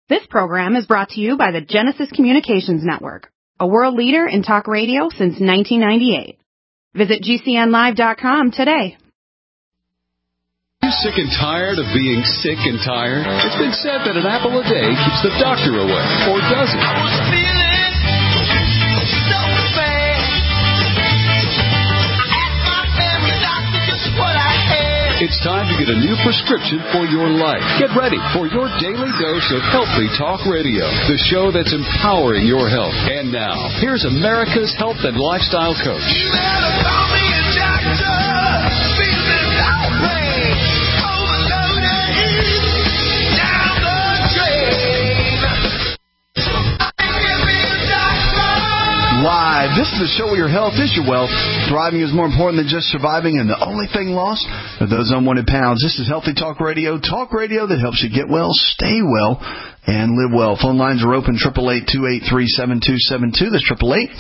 This program is brought to you by the Genesis Communications Network, a world leader in talk radio since 1998. Visit GCNlive.com today. Are you sick and tired of being sick and tired? It's been said that an apple a day keeps the doctor away, or does it? I was feeling so bad. I asked my family doctor just what I had. It's time to get a new prescription for your life. Get ready for your daily dose of Healthy Talk Radio, the show that's empowering your health. And now, here's America's health and lifestyle coach. You better call me a doctor. Feeling outraged. Overloaded. Down the drain. Give me a doctor. Live. This is the show where your health is your wealth. Thriving is more important than just surviving, and the only thing lost are those unwanted pounds. This is Healthy Talk Radio that helps you get well, stay well, and live well. Phone lines are open, 888-283-7272. That's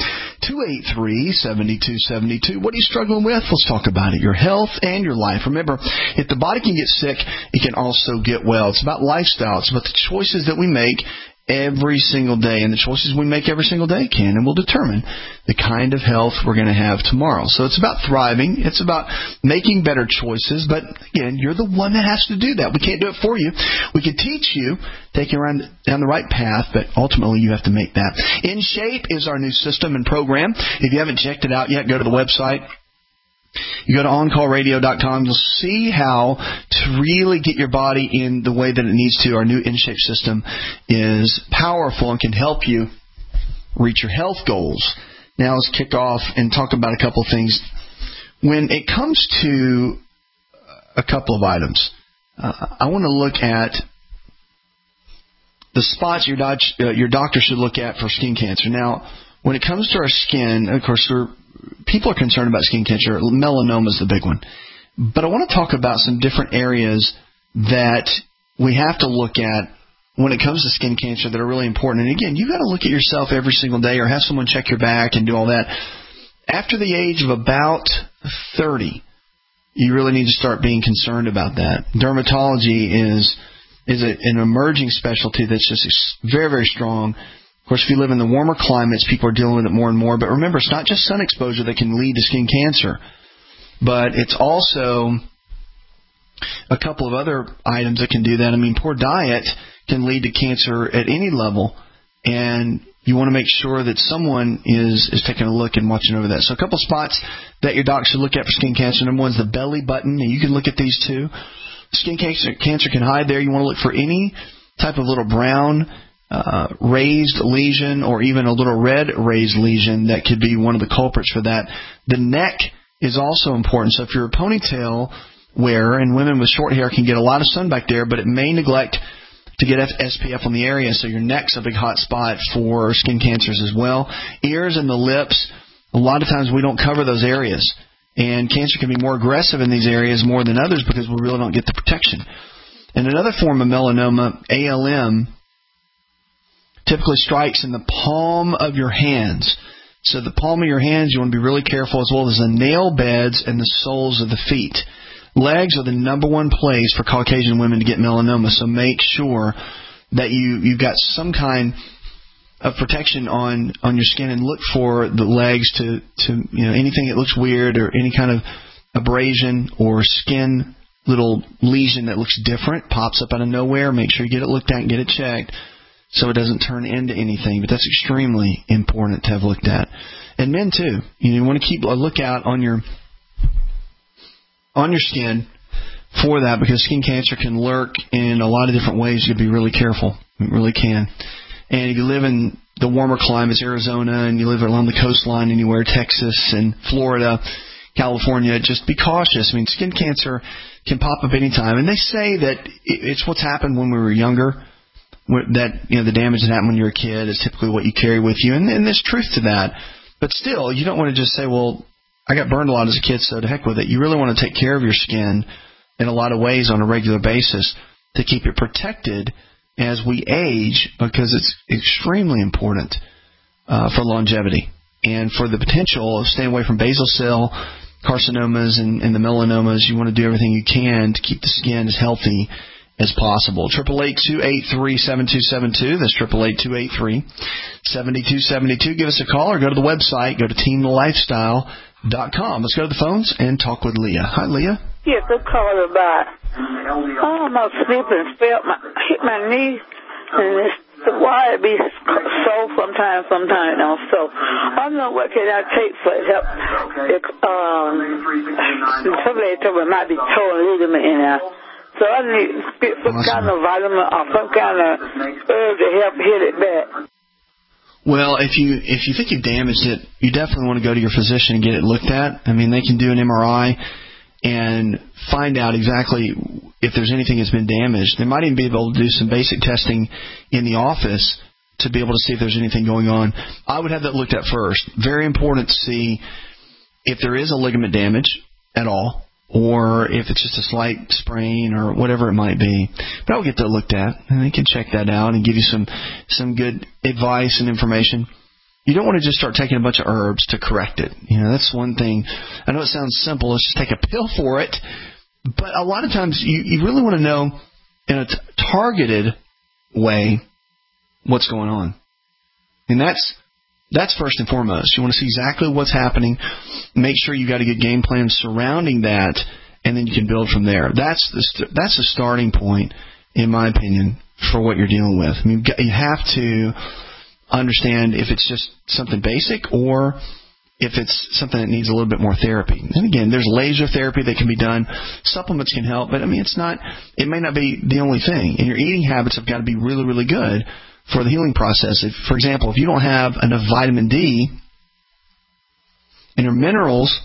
888-283-7272. What are you struggling with? Let's talk about it. Your health and your life. Remember, if the body can get sick, it can also get well. It's about lifestyle. It's about the choices that we make every single day, and the choices we make every single day can and will determine the kind of health we're going to have tomorrow. So it's about thriving. It's about making better choices, but again, you're the one that has to do that. We can't do it for you. We can teach you, take you around down the right path, but ultimately you have to make that. In Shape is our new system and program. If you haven't checked it out yet, go to the website. You go to OnCallRadio.com, you'll see how to really get your body in the way that it needs to. Our new InShape system is powerful and can help you reach your health goals. Now let's kick off and talk about a couple of things. When it comes to a couple of items, I want to look at the spots your doctor should look at for skin cancer. Now, when it comes to our skin, of course, people are concerned about skin cancer. Melanoma is the big one. But I want to talk about some different areas that we have to look at when it comes to skin cancer that are really important. And again, you've got to look at yourself every single day or have someone check your back and do all that. After the age of about 30, you really need to start being concerned about that. Dermatology is an emerging specialty that's just very, very strong. Of course, if you live in the warmer climates, people are dealing with it more and more. But remember, it's not just sun exposure that can lead to skin cancer, but it's also a couple of other items that can do that. I mean, poor diet can lead to cancer at any level, and you want to make sure that someone is taking a look and watching over that. So a couple spots that your doc should look at for skin cancer. Number one is the belly button, and you can look at these too. Skin cancer can hide there. You want to look for any type of little brown raised lesion or even a little red raised lesion that could be one of the culprits for that. The neck is also important. So if you're a ponytail wearer, and women with short hair can get a lot of sun back there, but it may neglect to get SPF on the area, so your neck's a big hot spot for skin cancers as well. Ears and the lips, a lot of times we don't cover those areas, and cancer can be more aggressive in these areas more than others because we really don't get the protection. And another form of melanoma, ALM, typically strikes in the palm of your hands. So the palm of your hands, you want to be really careful, as well as the nail beds and the soles of the feet. Legs are the number one place for Caucasian women to get melanoma, so make sure that you've got some kind of protection on your skin, and look for the legs to anything that looks weird or any kind of abrasion or skin little lesion that looks different, pops up out of nowhere. Make sure you get it looked at and get it checked, so it doesn't turn into anything. But that's extremely important to have looked at. And men, too. You want to keep a lookout on your skin for that, because skin cancer can lurk in a lot of different ways. You have to be really careful. It really can. And if you live in the warmer climates, Arizona, and you live along the coastline anywhere, Texas and Florida, California, just be cautious. I mean, skin cancer can pop up anytime. And they say that it's what's happened when we were younger, that the damage that happened when you were a kid is typically what you carry with you. And there's truth to that. But still, you don't want to just say, well, I got burned a lot as a kid, so to heck with it. You really want to take care of your skin in a lot of ways on a regular basis to keep it protected as we age, because it's extremely important for longevity and for the potential of staying away from basal cell carcinomas and the melanomas. You want to do everything you can to keep the skin as healthy as possible. 888-283-7272. That's 888-283-7272. Give us a call or go to the website. Go to teamlifestyle.com. Let's go to the phones and talk with Leah. Hi, Leah. Yes, I'm calling about almost slipping, hit my knee, and it's why it be sore sometimes don't. So I don't know what can I take for help. Somebody told me it might be torn ligament in there. So I need some kind of vitamin or some kind of herb to help heal it back. Well, if you think you've damaged it, you definitely want to go to your physician and get it looked at. I mean, they can do an MRI and find out exactly if there's anything that's been damaged. They might even be able to do some basic testing in the office to be able to see if there's anything going on. I would have that looked at first. Very important to see if there is a ligament damage at all, or if it's just a slight sprain or whatever it might be. But I'll get that looked at, and they can check that out and give you some good advice and information. You don't want to just start taking a bunch of herbs to correct it. You know, that's one thing. I know it sounds simple. Let's just take a pill for it. But a lot of times you really want to know in a targeted way what's going on. And that's first and foremost. You want to see exactly what's happening. Make sure you got a good game plan surrounding that, and then you can build from there. That's the starting point, in my opinion, for what you're dealing with. I mean, you have to understand if it's just something basic or if it's something that needs a little bit more therapy. And again, there's laser therapy that can be done. Supplements can help, but I mean, it may not be the only thing. And your eating habits have got to be really, really good for the healing process. For example, if you don't have enough vitamin D and your minerals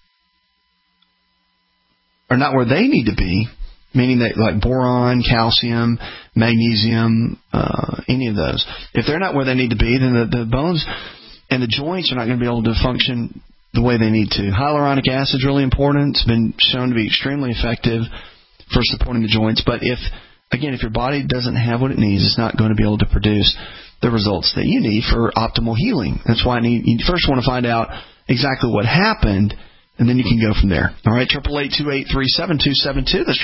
are not where they need to be, meaning that like boron, calcium, magnesium, any of those, if they're not where they need to be, then the bones and the joints are not going to be able to function the way they need to. Hyaluronic acid is really important. It's been shown to be extremely effective for supporting the joints. But if your body doesn't have what it needs, it's not going to be able to produce the results that you need for optimal healing. That's why you first want to find out exactly what happened, and then you can go from there. All right, 888-283-7272. That's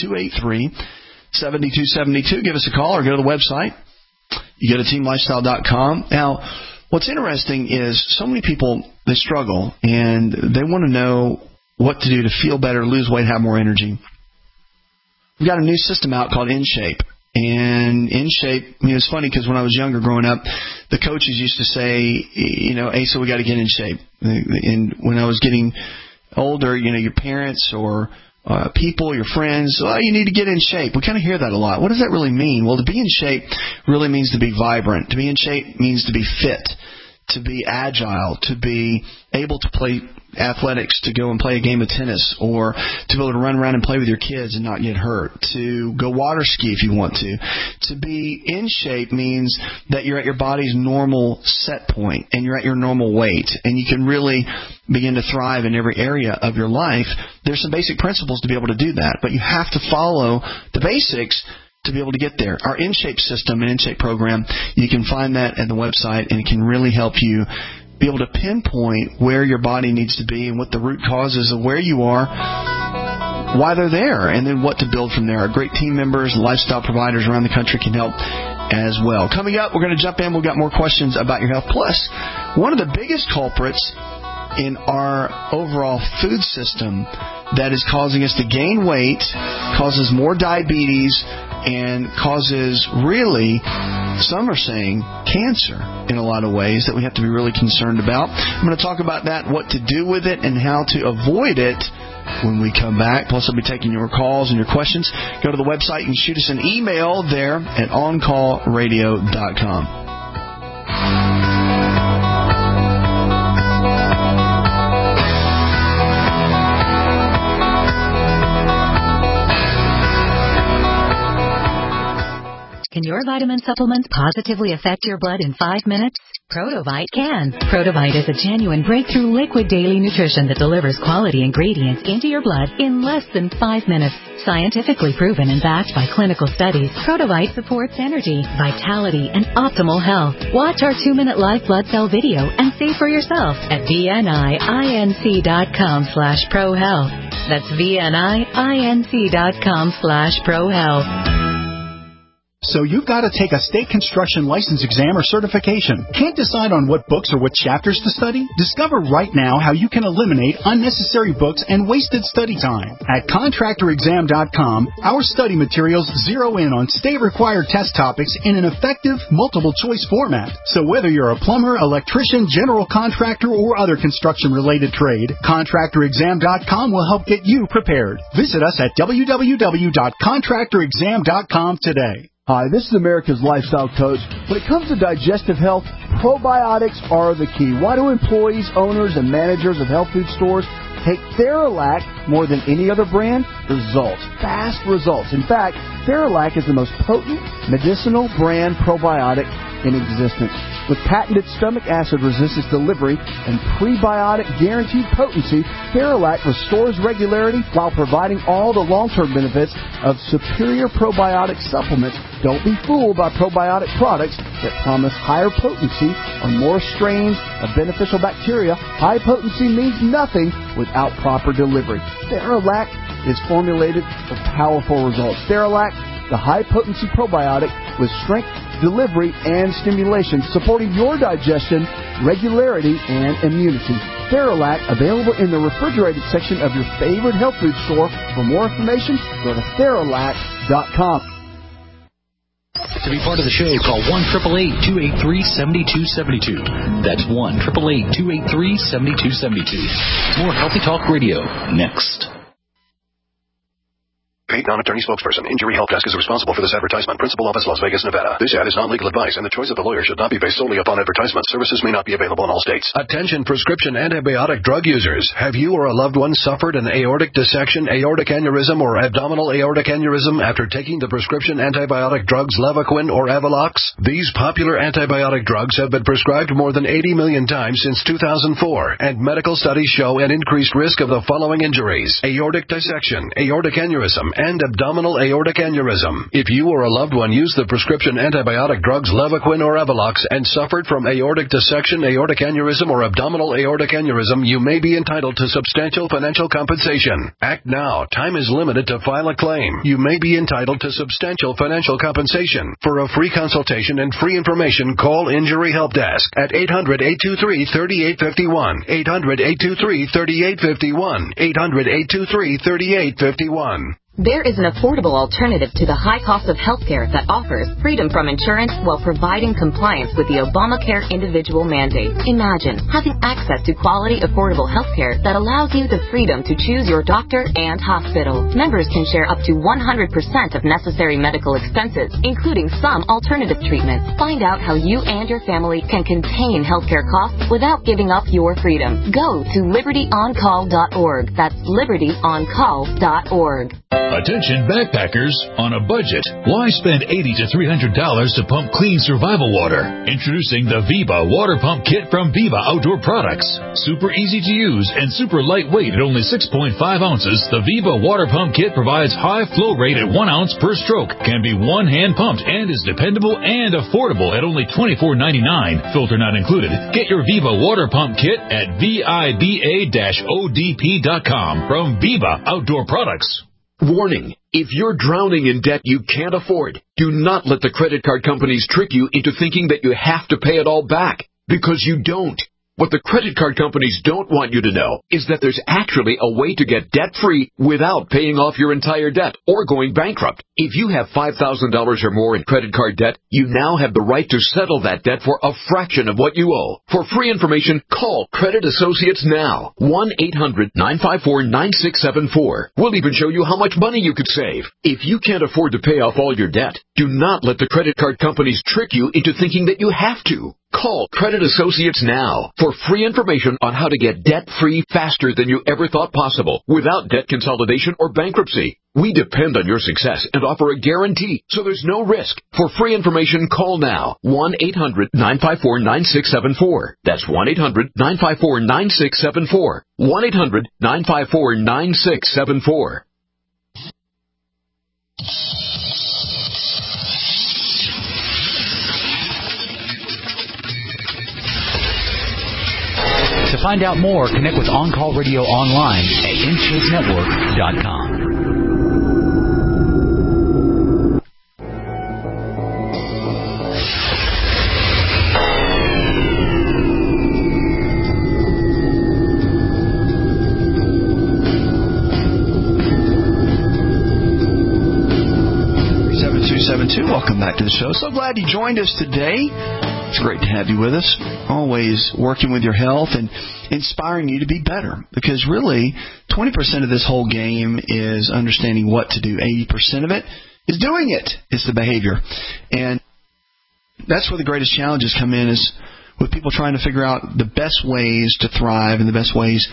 888-283-7272. Give us a call or go to the website. You go to teamlifestyle.com. Now, what's interesting is so many people, they struggle, and they want to know what to do to feel better, lose weight, have more energy. We've got a new system out called InShape. And InShape, it's funny because when I was younger growing up, the coaches used to say, Asa, we got to get in shape. And when I was getting older, your parents or people, your friends, you need to get in shape. We kind of hear that a lot. What does that really mean? Well, to be in shape really means to be vibrant. To be in shape means to be fit, to be agile, to be able to play athletics, to go and play a game of tennis, or to be able to run around and play with your kids and not get hurt, to go water ski if you want to. To be in shape means that you're at your body's normal set point and you're at your normal weight, and you can really begin to thrive in every area of your life. There's some basic principles to be able to do that, but you have to follow the basics to be able to get there. Our InShape system and InShape program, you can find that at the website, and it can really help you be able to pinpoint where your body needs to be and what the root causes of where you are, why they're there, and then what to build from there. Our great team members and lifestyle providers around the country can help as well. Coming up, we're going to jump in. We've got more questions about your health. Plus, one of the biggest culprits in our overall food system that is causing us to gain weight, causes more diabetes, and causes really, some are saying, cancer in a lot of ways that we have to be really concerned about. I'm going to talk about that, what to do with it, and how to avoid it when we come back. Plus, I'll be taking your calls and your questions. Go to the website and shoot us an email there at oncallradio.com. Can your vitamin supplements positively affect your blood in 5 minutes? Protovite can. Protovite is a genuine breakthrough liquid daily nutrition that delivers quality ingredients into your blood in less than 5 minutes. Scientifically proven and backed by clinical studies, Protovite supports energy, vitality, and optimal health. Watch our 2-minute live blood cell video and see for yourself at vninc.com/prohealth. That's vninc.com/prohealth. So you've got to take a state construction license exam or certification. Can't decide on what books or what chapters to study? Discover right now how you can eliminate unnecessary books and wasted study time. At contractorexam.com, our study materials zero in on state-required test topics in an effective, multiple-choice format. So whether you're a plumber, electrician, general contractor, or other construction-related trade, contractorexam.com will help get you prepared. Visit us at www.contractorexam.com today. Hi, this is America's Lifestyle Coach. When it comes to digestive health, probiotics are the key. Why do employees, owners, and managers of health food stores take Theralac more than any other brand? Results. Fast results. In fact, Theralac is the most potent medicinal brand probiotic in existence. With patented stomach acid resistance delivery and prebiotic guaranteed potency, Theralac restores regularity while providing all the long-term benefits of superior probiotic supplements. Don't be fooled by probiotic products that promise higher potency or more strains of beneficial bacteria. High potency means nothing without proper delivery. Theralac is formulated for powerful results. Theralac, the high-potency probiotic with strength, delivery, and stimulation, supporting your digestion, regularity, and immunity. Theralac, available in the refrigerated section of your favorite health food store. For more information, go to Theralac.com. To be part of the show, call 1-888-283-7272. That's 1-888-283-7272. More Healthy Talk Radio next. Paid non-attorney spokesperson. Injury Help Desk is responsible for this advertisement. Principal office, Las Vegas, Nevada. This ad is not legal advice, and the choice of the lawyer should not be based solely upon advertisement. Services may not be available in all states. Attention prescription antibiotic drug users. Have you or a loved one suffered an aortic dissection, aortic aneurysm, or abdominal aortic aneurysm after taking the prescription antibiotic drugs Levaquin or Avelox? These popular antibiotic drugs have been prescribed more than 80 million times since 2004, and medical studies show an increased risk of the following injuries: aortic dissection, aortic aneurysm, and abdominal aortic aneurysm. If you or a loved one used the prescription antibiotic drugs Levaquin or Avelox and suffered from aortic dissection, aortic aneurysm, or abdominal aortic aneurysm, you may be entitled to substantial financial compensation. Act now. Time is limited to file a claim. You may be entitled to substantial financial compensation. For a free consultation and free information, call Injury Help Desk at 800-823-3851. 800-823-3851. 800-823-3851. There is an affordable alternative to the high cost of health care that offers freedom from insurance while providing compliance with the Obamacare individual mandate. Imagine having access to quality, affordable health care that allows you the freedom to choose your doctor and hospital. Members can share up to 100% of necessary medical expenses, including some alternative treatments. Find out how you and your family can contain healthcare costs without giving up your freedom. Go to libertyoncall.org. That's libertyoncall.org. Attention backpackers on a budget. Why spend $80 to $300 to pump clean survival water? Introducing the Viva Water Pump Kit from Viva Outdoor Products. Super easy to use and super lightweight at only 6.5 ounces, the Viva Water Pump Kit provides high flow rate at 1 ounce per stroke, can be one-hand pumped, and is dependable and affordable at only $24.99, filter not included. Get your Viva Water Pump Kit at VIBA-ODP.com from Viva Outdoor Products. Warning, if you're drowning in debt you can't afford, do not let the credit card companies trick you into thinking that you have to pay it all back, because you don't. What the credit card companies don't want you to know is that there's actually a way to get debt-free without paying off your entire debt or going bankrupt. If you have $5,000 or more in credit card debt, you now have the right to settle that debt for a fraction of what you owe. For free information, call Credit Associates now. 1-800-954-9674. We'll even show you how much money you could save. If you can't afford to pay off all your debt, do not let the credit card companies trick you into thinking that you have to. Call Credit Associates now for free information on how to get debt-free faster than you ever thought possible without debt consolidation or bankruptcy. We depend on your success and offer a guarantee, so there's no risk. For free information, call now. 1-800-954-9674. That's 1-800-954-9674. 1-800-954-9674. To find out more, connect with On Call Radio online at InShapeNetwork.com. too. Welcome back to the show. So glad you joined us today. It's great to have you with us. Always working with your health and inspiring you to be better. Because really, 20% of this whole game is understanding what to do. 80% of it is doing it. It's the behavior. And that's where the greatest challenges come in, is with people trying to figure out the best ways to thrive and the best ways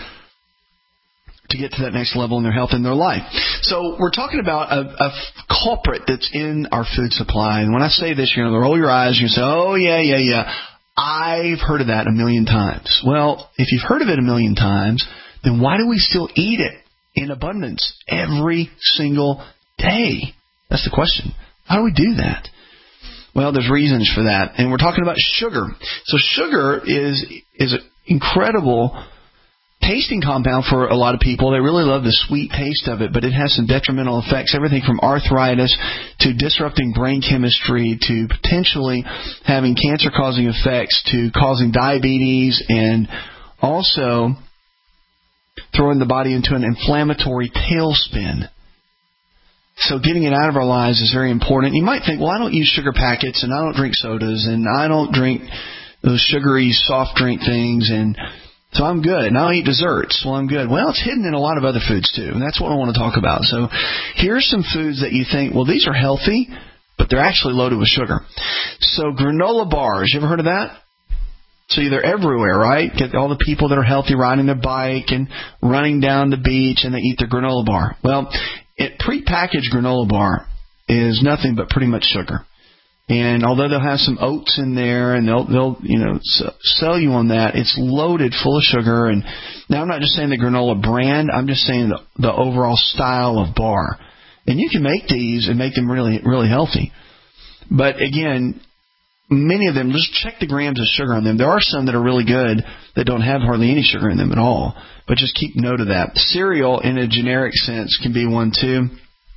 to get to that next level in their health and their life. So we're talking about a culprit that's in our food supply. And when I say this, you're going to roll your eyes and you say, oh, yeah. I've heard of that a million times. Well, if you've heard of it a million times, then why do we still eat it in abundance every single day? That's the question. How do we do that? Well, there's reasons for that. And we're talking about sugar. So sugar is an incredible tasting compound for a lot of people. They really love the sweet taste of it, but it has some detrimental effects, everything from arthritis to disrupting brain chemistry to potentially having cancer-causing effects to causing diabetes and also throwing the body into an inflammatory tailspin. So getting it out of our lives is very important. You might think, well, I don't use sugar packets and I don't drink sodas and I don't drink those sugary soft drink things, and so I'm good. And I don't eat desserts. Well, I'm good. Well, it's hidden in a lot of other foods, too. And that's what I want to talk about. So here's some foods that you think, well, these are healthy, but they're actually loaded with sugar. So granola bars. You ever heard of that? So they're everywhere, right? Get all the people that are healthy riding their bike and running down the beach, and they eat their granola bar. Well, prepackaged granola bar is nothing but pretty much sugar. And although they'll have some oats in there and they'll sell you on that, it's loaded full of sugar. And now I'm not just saying the granola brand, I'm just saying the overall style of bar. And you can make these and make them really, really healthy. But again, many of them, just check the grams of sugar on them. There are some that are really good that don't have hardly any sugar in them at all. But just keep note of that. Cereal, in a generic sense, can be one too.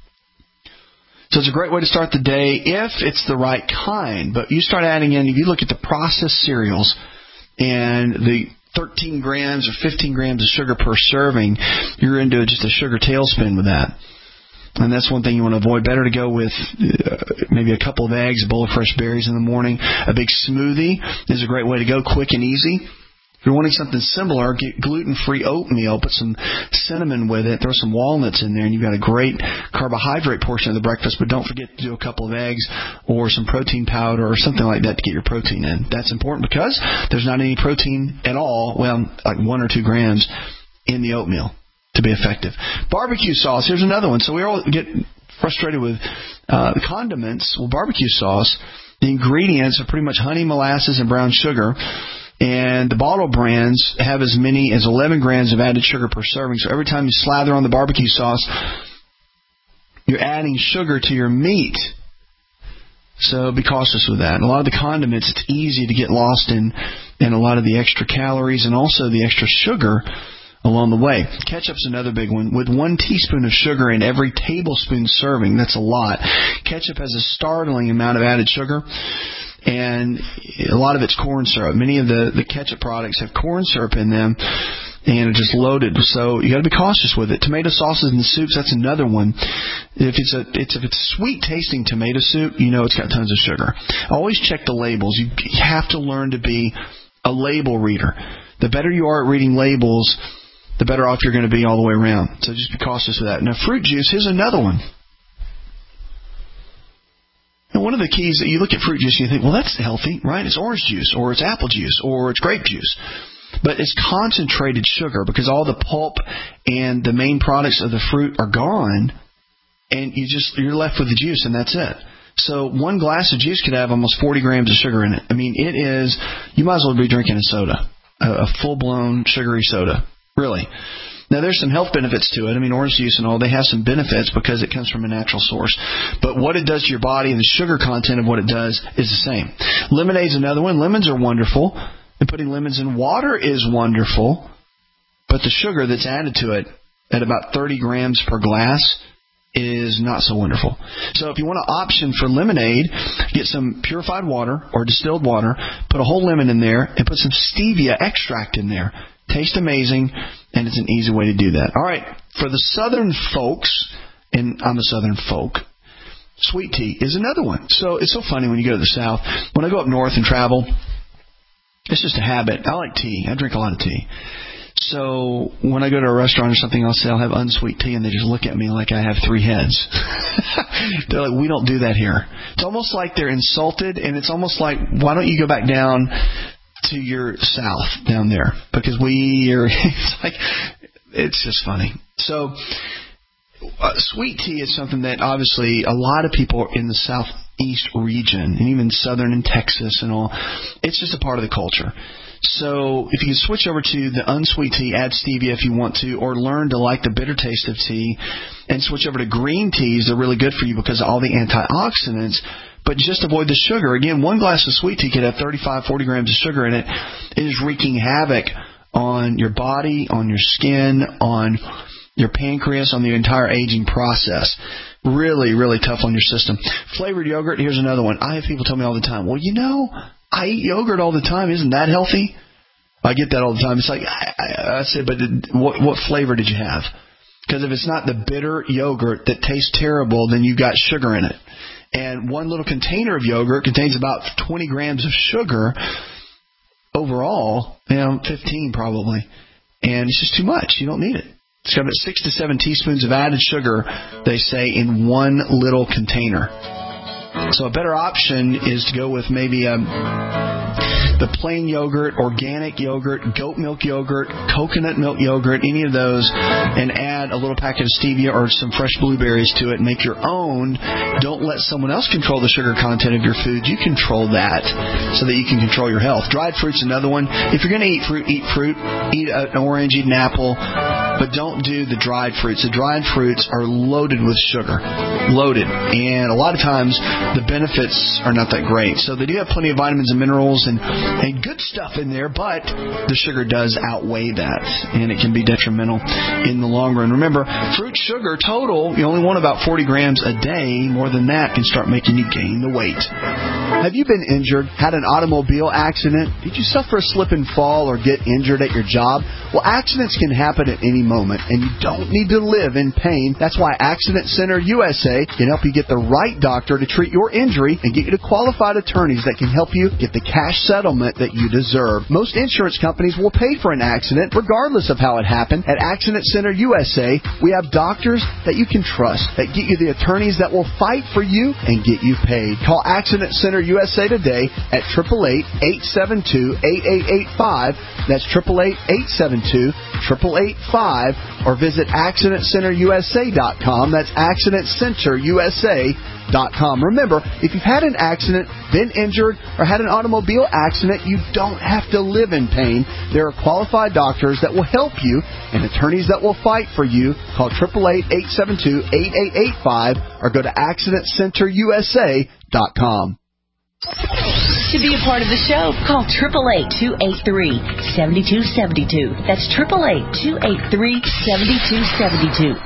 So it's a great way to start the day if it's the right kind. But you start adding in, if you look at the processed cereals and the 13 grams or 15 grams of sugar per serving, you're into just a sugar tailspin with that. And that's one thing you want to avoid. Better to go with maybe a couple of eggs, a bowl of fresh berries in the morning. A big smoothie is a great way to go, quick and easy. If you're wanting something similar, get gluten-free oatmeal, put some cinnamon with it, throw some walnuts in there, and you've got a great carbohydrate portion of the breakfast, but don't forget to do a couple of eggs or some protein powder or something like that to get your protein in. That's important because there's not any protein at all, well, like 1 or 2 grams in the oatmeal to be effective. Barbecue sauce, here's another one. So we all get frustrated with condiments. Well, barbecue sauce, the ingredients are pretty much honey, molasses, and brown sugar. And the bottle brands have as many as 11 grams of added sugar per serving. So every time you slather on the barbecue sauce, you're adding sugar to your meat. So be cautious with that. And a lot of the condiments, it's easy to get lost in a lot of the extra calories and also the extra sugar along the way. Ketchup's another big one. With 1 teaspoon of sugar in every tablespoon serving, that's a lot. Ketchup has a startling amount of added sugar. And a lot of it's corn syrup. Many of the ketchup products have corn syrup in them and are just loaded. So you got to be cautious with it. Tomato sauces and soups, that's another one. If it's sweet tasting tomato soup, you know it's got tons of sugar. Always check the labels. You have to learn to be a label reader. The better you are at reading labels, the better off you're going to be all the way around. So just be cautious of that. Now, fruit juice, here's another one. And one of the keys that you look at fruit juice and you think, well, that's healthy, right? It's orange juice, or it's apple juice, or it's grape juice. But it's concentrated sugar because all the pulp and the main products of the fruit are gone, and you're left with the juice, and that's it. So 1 glass of juice could have almost 40 grams of sugar in it. I mean, you might as well be drinking a soda, a full-blown sugary soda, really. Now, there's some health benefits to it. I mean, orange juice and all, they have some benefits because it comes from a natural source. But what it does to your body and the sugar content of what it does is the same. Lemonade's another one. Lemons are wonderful. And putting lemons in water is wonderful. But the sugar that's added to it at about 30 grams per glass is not so wonderful. So if you want an option for lemonade, get some purified water or distilled water, put a whole lemon in there, and put some stevia extract in there. Tastes amazing, and it's an easy way to do that. All right, for the southern folks, and I'm a southern folk, Sweet tea is another one. So it's so funny when you go to the South. When I go up north and travel, it's just a habit. I like tea. I drink a lot of tea. So when I go to a restaurant or something, I'll say I'll have unsweet tea, and they just look at me like I have 3 heads. They're like, we don't do that here. It's almost like they're insulted, and it's almost like, why don't you go back down to your South down there? Because it's just funny. So sweet tea is something that obviously a lot of people in the Southeast region, and even Southern and Texas and all, it's just a part of the culture. So if you can switch over to the unsweet tea, add stevia if you want to, or learn to like the bitter taste of tea, and switch over to green teas, they're really good for you because of all the antioxidants. But just avoid the sugar. Again, 1 glass of sweet tea could have 35, 40 grams of sugar in it. It is wreaking havoc on your body, on your skin, on your pancreas, on the entire aging process. Really, really tough on your system. Flavored yogurt, here's another one. I have people tell me all the time, well, I eat yogurt all the time. Isn't that healthy? I get that all the time. It's like, I said, but what flavor did you have? Because if it's not the bitter yogurt that tastes terrible, then you got sugar in it. And 1 little container of yogurt contains about 20 grams of sugar overall, 15 probably. And it's just too much. You don't need it. It's got about 6 to 7 teaspoons of added sugar, they say, in 1 little container. So a better option is to go with maybe the plain yogurt, organic yogurt, goat milk yogurt, coconut milk yogurt, any of those, and add a little packet of stevia or some fresh blueberries to it and make your own. Don't let someone else control the sugar content of your food. You control that so that you can control your health. Dried fruit's another one. If you're going to eat fruit, eat fruit. Eat an orange, eat an apple. But don't do the dried fruits. The dried fruits are loaded with sugar. Loaded. And a lot of times the benefits are not that great. So they do have plenty of vitamins and minerals and good stuff in there, but the sugar does outweigh that, and it can be detrimental in the long run. Remember, fruit sugar total, you only want about 40 grams a day. More than that can start making you gain the weight. Have you been injured, had an automobile accident? Did you suffer a slip and fall or get injured at your job? Well, accidents can happen at any moment, and you don't need to live in pain. That's why Accident Center USA can help you get the right doctor to treat your injury and get you to qualified attorneys that can help you get the cash settlement that you deserve. Most insurance companies will pay for an accident regardless of how it happened. At Accident Center USA, we have doctors that you can trust, that get you the attorneys that will fight for you and get you paid. Call Accident Center USA today at 888-872-8885. That's 888-872-8885, or visit AccidentCenterUSA.com. That's AccidentCenterUSA.com. Remember, if you've had an accident, been injured, or had an automobile accident, you don't have to live in pain. There are qualified doctors that will help you and attorneys that will fight for you. Call 888-872-8885 or go to AccidentCenterUSA.com. To be a part of the show, call 888-283-7272. That's 888-283-7272.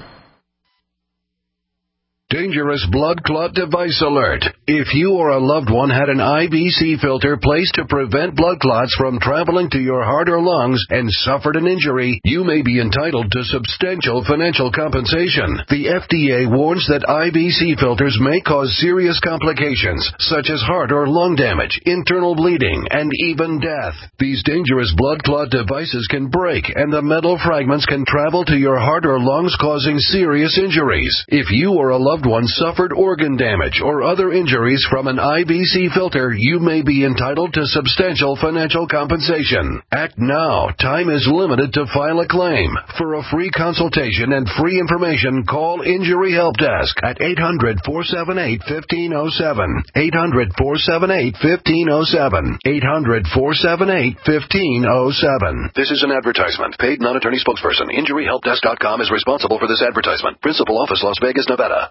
Dangerous blood clot device alert. If you or a loved one had an IBC filter placed to prevent blood clots from traveling to your heart or lungs and suffered an injury, you may be entitled to substantial financial compensation. The FDA warns that IBC filters may cause serious complications, such as heart or lung damage, internal bleeding, and even death. These dangerous blood clot devices can break, and the metal fragments can travel to your heart or lungs, causing serious injuries. If you or a loved one suffered organ damage or other injuries from an IBC filter, you may be entitled to substantial financial compensation. Act now. Time is limited to file a claim. For a free consultation and free information, call Injury Help Desk at 800-478-1507. 800-478-1507. 800-478-1507. This is an advertisement. Paid non-attorney spokesperson. InjuryHelpDesk.com is responsible for this advertisement. Principal office, Las Vegas, Nevada.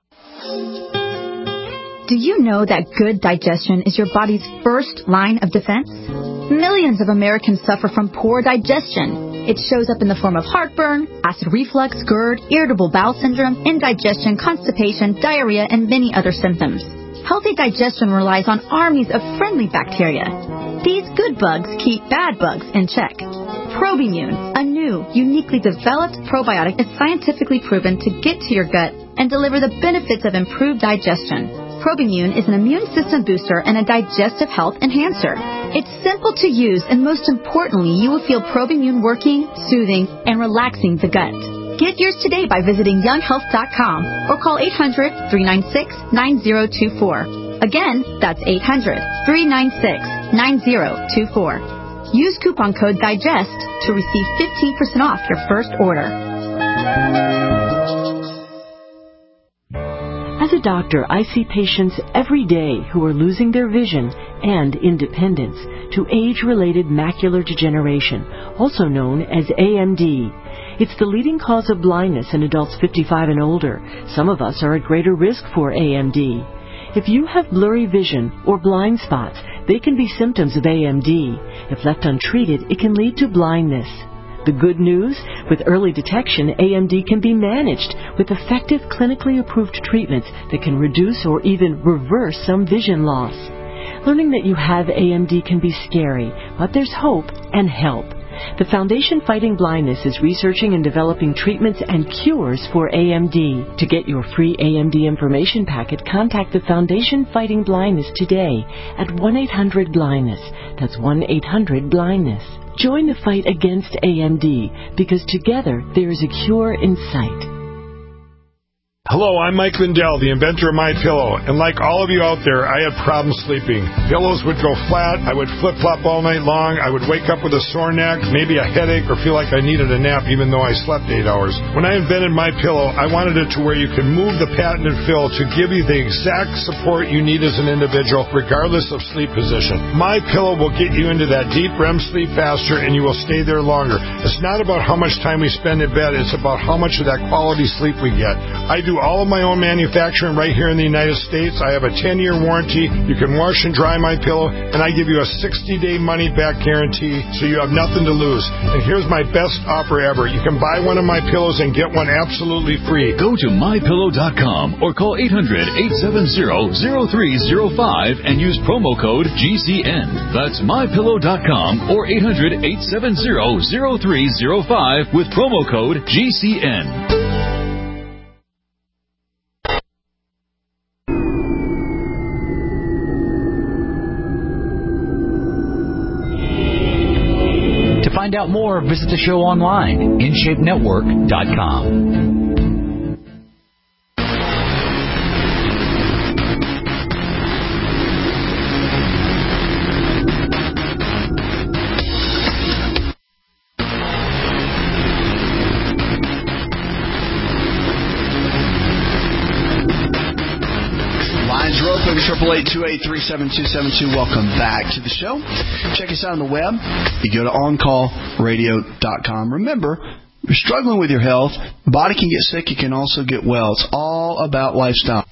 Do you know that good digestion is your body's first line of defense? Millions of Americans suffer from poor digestion. It shows up in the form of heartburn, acid reflux, GERD, irritable bowel syndrome, indigestion, constipation, diarrhea, and many other symptoms. Healthy digestion relies on armies of friendly bacteria. These good bugs keep bad bugs in check. ProbiMune, a new, uniquely developed probiotic is scientifically proven to get to your gut and deliver the benefits of improved digestion. ProbiMune is an immune system booster and a digestive health enhancer. It's simple to use, and most importantly, you will feel ProbiMune working, soothing, and relaxing the gut. Get yours today by visiting younghealth.com or call 800-396-9024. Again, that's 800-396-9024. Use coupon code DIGEST to receive 15% off your first order. As a doctor, I see patients every day who are losing their vision and independence to age-related macular degeneration, also known as AMD. It's the leading cause of blindness in adults 55 and older. Some of us are at greater risk for AMD. If you have blurry vision or blind spots, they can be symptoms of AMD. If left untreated, it can lead to blindness. The good news? With early detection, AMD can be managed with effective clinically approved treatments that can reduce or even reverse some vision loss. Learning that you have AMD can be scary, but there's hope and help. The Foundation Fighting Blindness is researching and developing treatments and cures for AMD. To get your free AMD information packet, contact the Foundation Fighting Blindness today at 1-800-BLINDNESS. That's 1-800-BLINDNESS. Join the fight against AMD, because together there is a cure in sight. Hello, I'm Mike Lindell, the inventor of MyPillow, and like all of you out there, I had problems sleeping. Pillows would go flat, I would flip-flop all night long, I would wake up with a sore neck, maybe a headache, or feel like I needed a nap even though I slept 8 hours. When I invented MyPillow, I wanted it to where you can move the patented fill to give you the exact support you need as an individual, regardless of sleep position. MyPillow will get you into that deep REM sleep faster, and you will stay there longer. It's not about how much time we spend in bed, it's about how much of that quality sleep we get. I do all of my own manufacturing right here in the United States. I have a 10-year warranty. You can wash and dry my pillow, and I give you a 60-day money-back guarantee, so you have nothing to lose. And here's my best offer ever. You can buy one of my pillows and get one absolutely free. Go to MyPillow.com or call 800-870-0305 and use promo code GCN. That's MyPillow.com or 800-870-0305 with promo code GCN. To find out more, visit the show online, InShapeNetwork.com. Lines are open, 888-283-7272. Welcome back to the show. Check us out on the web. You go to OnCallRadio.com. Remember, if you're struggling with your health, the body can get sick, you can also get well. It's all about lifestyle.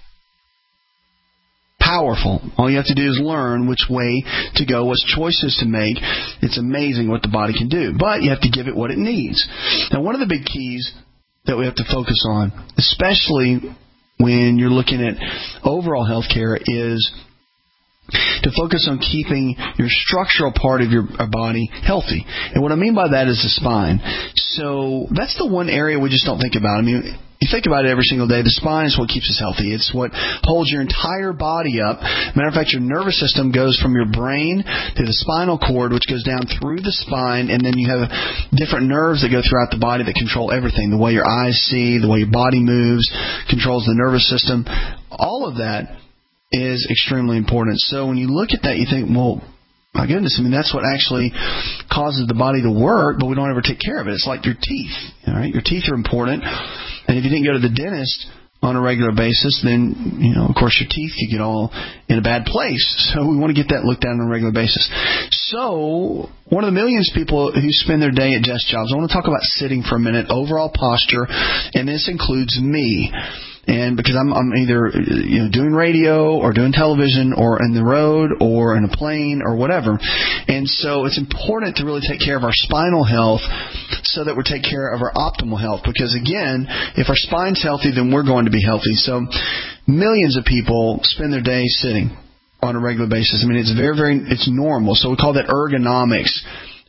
Powerful. All you have to do is learn which way to go, what choices to make. It's amazing what the body can do. But you have to give it what it needs. Now, one of the big keys that we have to focus on, especially when you're looking at overall health care, is to focus on keeping your structural part of your body healthy. And what I mean by that is the spine. So that's the one area we just don't think about. I mean, you think about it every single day. The spine is what keeps us healthy. It's what holds your entire body up. Matter of fact, your nervous system goes from your brain to the spinal cord, which goes down through the spine, and then you have different nerves that go throughout the body that control everything. The way your eyes see, the way your body moves, controls the nervous system. All of that is extremely important. So when you look at that, you think, well, my goodness, I mean, that's what actually causes the body to work, but we don't ever take care of it. It's like your teeth. All right? Your teeth are important. And if you didn't go to the dentist on a regular basis, then, you know, of course, your teeth could get all in a bad place. So we want to get that looked at on a regular basis. So one of the millions of people who spend their day at desk jobs, I want to talk about sitting for a minute, overall posture, and this includes me. And because I'm either doing radio or doing television or in the road or in a plane or whatever. And so it's important to really take care of our spinal health so that we take care of our optimal health. Because, again, if our spine's healthy, then we're going to be healthy. So millions of people spend their day sitting on a regular basis. I mean, it's it's normal. So we call that ergonomics.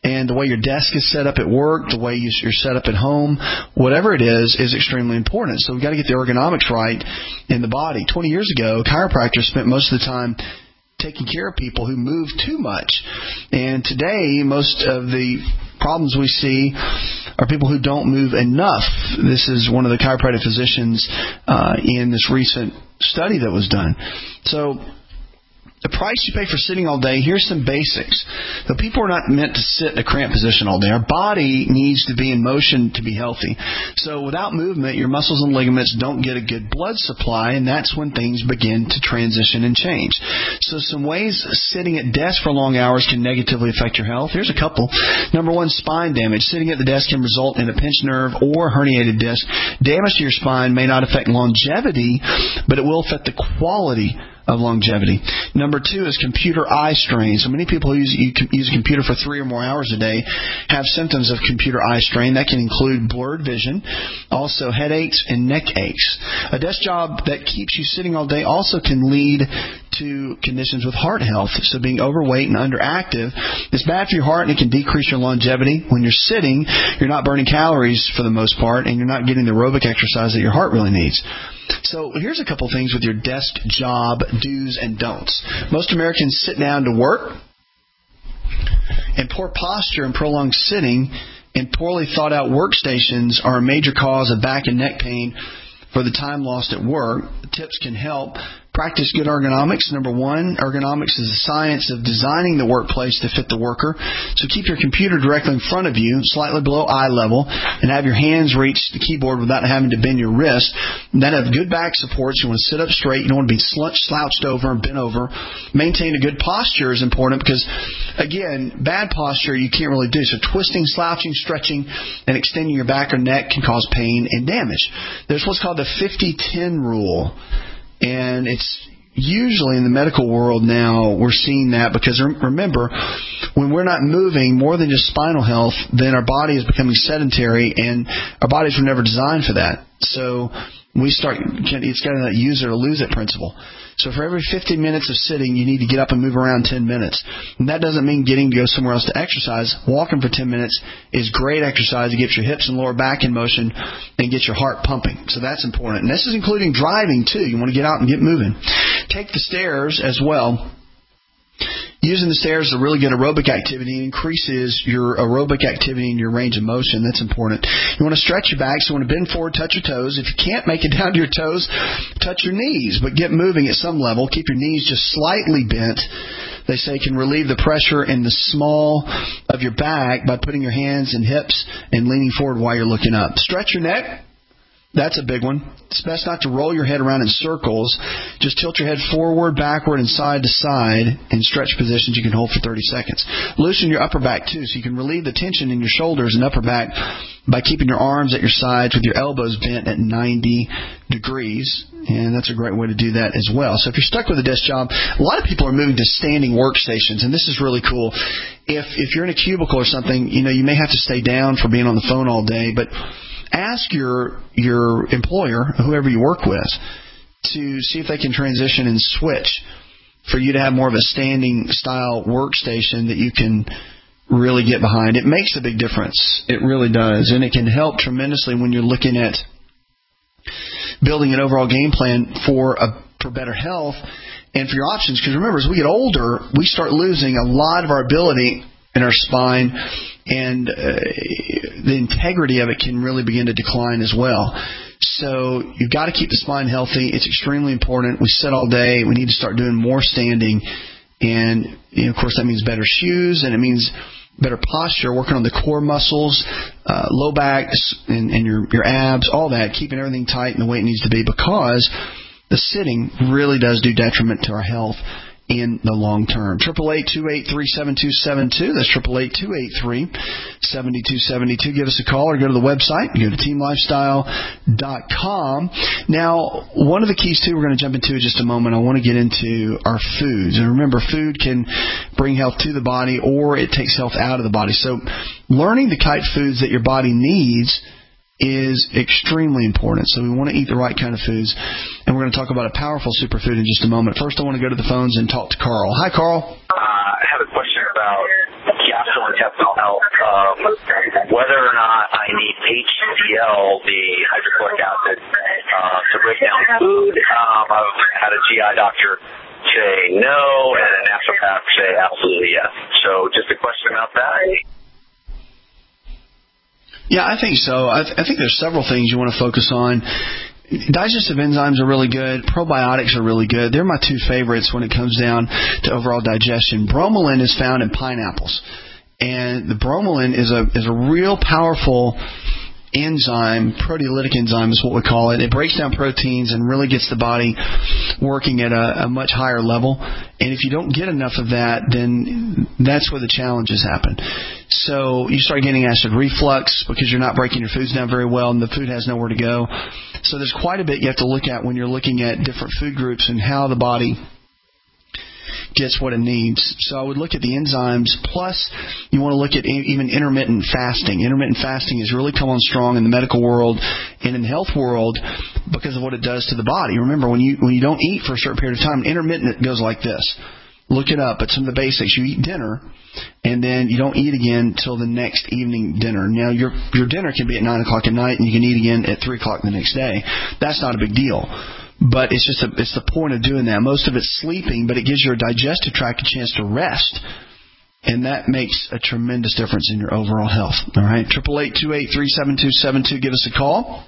And the way your desk is set up at work, the way you're set up at home, whatever it is extremely important. So we've got to get the ergonomics right in the body. 20 years ago, chiropractors spent most of the time taking care of people who move too much. And today, most of the problems we see are people who don't move enough. This is one of the chiropractic physicians in this recent study that was done. So the price you pay for sitting all day, here's some basics. So people are not meant to sit in a cramped position all day. Our body needs to be in motion to be healthy. So without movement, your muscles and ligaments don't get a good blood supply, and that's when things begin to transition and change. So some ways sitting at desk for long hours can negatively affect your health. Here's a couple. Number one, spine damage. Sitting at the desk can result in a pinched nerve or herniated disc. Damage to your spine may not affect longevity, but it will affect the quality of longevity. Number two is computer eye strain. So many people who use a computer for 3 or more hours a day have symptoms of computer eye strain. That can include blurred vision, also headaches and neck aches. A desk job that keeps you sitting all day also can lead to conditions with heart health. So being overweight and underactive is bad for your heart, and it can decrease your longevity. When you're sitting, you're not burning calories for the most part, and you're not getting the aerobic exercise that your heart really needs. So here's a couple things with your desk job do's and don'ts. Most Americans sit down to work, and poor posture and prolonged sitting and poorly thought out workstations are a major cause of back and neck pain for the time lost at work. Tips can help. Practice good ergonomics. Number one, ergonomics is the science of designing the workplace to fit the worker. So keep your computer directly in front of you, slightly below eye level, and have your hands reach the keyboard without having to bend your wrist. And then have good back supports. You want to sit up straight. You don't want to be slouched over and bent over. Maintain a good posture is important because, again, bad posture you can't really do. So twisting, slouching, stretching, and extending your back or neck can cause pain and damage. There's what's called the 50-10 rule. And it's usually in the medical world now we're seeing that because, remember, when we're not moving more than just spinal health, then our body is becoming sedentary, and our bodies were never designed for that. So it's kind of that use it or lose it principle. So for every 50 minutes of sitting, you need to get up and move around 10 minutes. And that doesn't mean getting to go somewhere else to exercise. Walking for 10 minutes is great exercise. It gets your hips and lower back in motion and gets your heart pumping. So that's important. And this is including driving, too. You want to get out and get moving. Take the stairs as well. Using the stairs is a really good aerobic activity. It increases your aerobic activity and your range of motion. That's important. You want to stretch your back, so you want to bend forward, touch your toes. If you can't make it down to your toes, touch your knees, but get moving at some level. Keep your knees just slightly bent. They say can relieve the pressure in the small of your back by putting your hands and hips and leaning forward while you're looking up. Stretch your neck. That's a big one. It's best not to roll your head around in circles. Just tilt your head forward, backward, and side to side in stretch positions you can hold for 30 seconds. Loosen your upper back, too, so you can relieve the tension in your shoulders and upper back by keeping your arms at your sides with your elbows bent at 90 degrees. And that's a great way to do that as well. So if you're stuck with a desk job, a lot of people are moving to standing workstations, and this is really cool. If you're in a cubicle or something, you may have to stay down for being on the phone all day, but ask your employer, whoever you work with, to see if they can transition and switch for you to have more of a standing style workstation that you can really get behind. It makes a big difference. It really does. And it can help tremendously when you're looking at building an overall game plan for better health and for your options. Because remember, as we get older, we start losing a lot of our ability in our spine, and the integrity of it can really begin to decline as well. So you've got to keep the spine healthy. It's extremely important. We sit all day. We need to start doing more standing. And, of course, that means better shoes, and it means better posture, working on the core muscles, low back, and your abs, all that, keeping everything tight and the way it needs to be, because the sitting really does do detriment to our health in the long term. 888-283-7272. That's 888-283-7272. Give us a call or go to the website. Go to teamlifestyle.com. Now, one of the keys, too, we're going to jump into in just a moment. I want to get into our foods. And remember, food can bring health to the body or it takes health out of the body. So learning the type foods that your body needs is extremely important. So we want to eat the right kind of foods. And we're going to talk about a powerful superfood in just a moment. First, I want to go to the phones and talk to Carl. Hi, Carl. I have a question about gastrointestinal health. whether or not I need HCl, the hydrochloric acid, to break down food. I've had a GI doctor say no, and a naturopath say absolutely yes. So just a question about that. Yeah, I think so. I think there's several things you want to focus on. Digestive enzymes are really good. Probiotics are really good. They're my two favorites when it comes down to overall digestion. Bromelain is found in pineapples, and the bromelain is a real powerful enzyme. Proteolytic enzyme is what we call it. It breaks down proteins and really gets the body working at a much higher level. And if you don't get enough of that, then that's where the challenges happen. So you start getting acid reflux because you're not breaking your foods down very well and the food has nowhere to go. So there's quite a bit you have to look at when you're looking at different food groups and how the body gets what it needs. So I would look at the enzymes, plus you want to look at even intermittent fasting. Intermittent fasting has really come on strong in the medical world and in the health world because of what it does to the body. Remember, when you don't eat for a certain period of time, intermittent goes like this. Look it up. It's some of the basics. You eat dinner, and then you don't eat again till the next evening dinner. Now, your dinner can be at 9 o'clock at night, and you can eat again at 3 o'clock the next day. That's not a big deal. But it's the point of doing that. Most of it's sleeping, but it gives your digestive tract a chance to rest. And that makes a tremendous difference in your overall health. All right? 888-283-7272. Give us a call.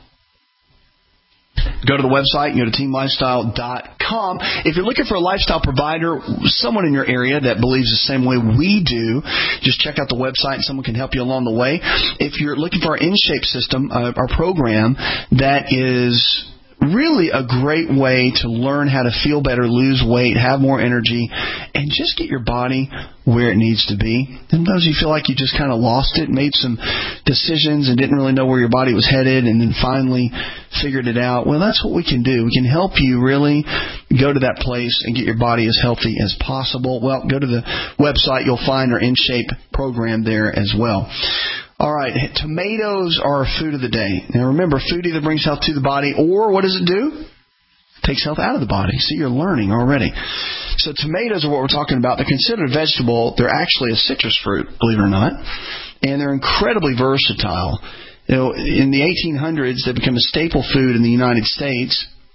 Go to the website. Go to teamlifestyle.com. If you're looking for a lifestyle provider, someone in your area that believes the same way we do, just check out the website and someone can help you along the way. If you're looking for our InShape system, our program, that is really a great way to learn how to feel better, lose weight, have more energy, and just get your body where it needs to be. Sometimes you feel like you just kind of lost it, made some decisions and didn't really know where your body was headed, and then finally figured it out. Well, that's what we can do. We can help you really go to that place and get your body as healthy as possible. Well, go to the website. You'll find our InShape program there as well. All right, tomatoes are food of the day. Now remember, food either brings health to the body or what does it do? It takes health out of the body. See, you're learning already. So tomatoes are what we're talking about. They're considered a vegetable. They're actually a citrus fruit, believe it or not. And they're incredibly versatile. You know, in the 1800s, they became a staple food in the United States.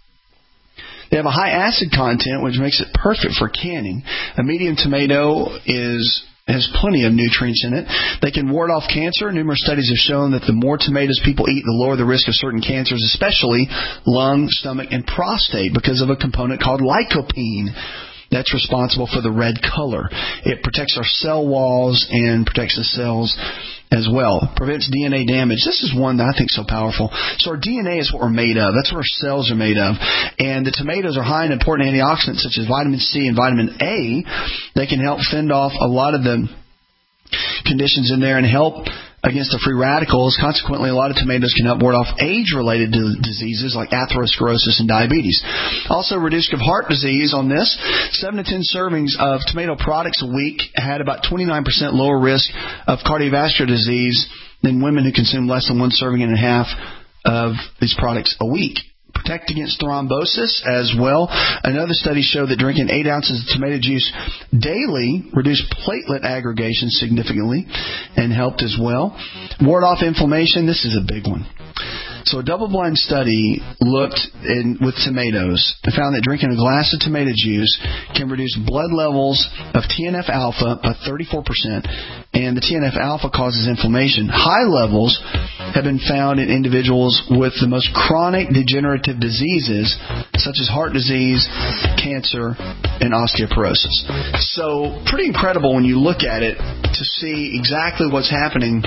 They have a high acid content, which makes it perfect for canning. A medium tomato has plenty of nutrients in it. They can ward off cancer. Numerous studies have shown that the more tomatoes people eat, the lower the risk of certain cancers, especially lung, stomach, and prostate, because of a component called lycopene that's responsible for the red color. It protects our cell walls and protects the cells as well. Prevents DNA damage. This is one that I think is so powerful. So our DNA is what we're made of. That's what our cells are made of. And the tomatoes are high in important antioxidants such as vitamin C and vitamin A. They can help fend off a lot of the conditions in there and help against the free radicals. Consequently, a lot of tomatoes can help ward off age-related diseases like atherosclerosis and diabetes. Also, reduce risk of heart disease on this. 7 to 10 servings of tomato products a week had about 29% lower risk of cardiovascular disease than women who consume less than 1 serving and a half of these products a week. Protect against thrombosis as well. Another study showed that drinking 8 ounces of tomato juice daily reduced platelet aggregation significantly and helped as well. Ward off inflammation. This is a big one. So a double-blind study looked with tomatoes and found that drinking a glass of tomato juice can reduce blood levels of TNF-alpha by 34%, and the TNF-alpha causes inflammation. High levels have been found in individuals with the most chronic degenerative diseases, such as heart disease, cancer, and osteoporosis. So pretty incredible when you look at it to see exactly what's happening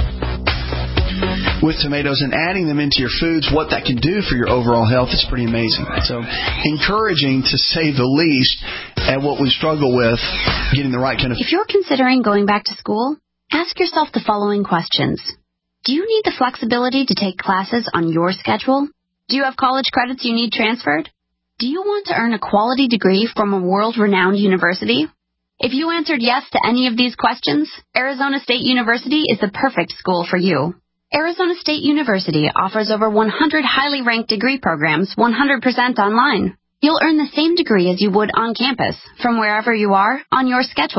with tomatoes and adding them into your foods, what that can do for your overall health is pretty amazing. So encouraging, to say the least, at what we struggle with, getting the right kind of... If you're considering going back to school, ask yourself the following questions. Do you need the flexibility to take classes on your schedule? Do you have college credits you need transferred? Do you want to earn a quality degree from a world-renowned university? If you answered yes to any of these questions, Arizona State University is the perfect school for you. Arizona State University offers over 100 highly ranked degree programs 100% online. You'll earn the same degree as you would on campus, from wherever you are, on your schedule.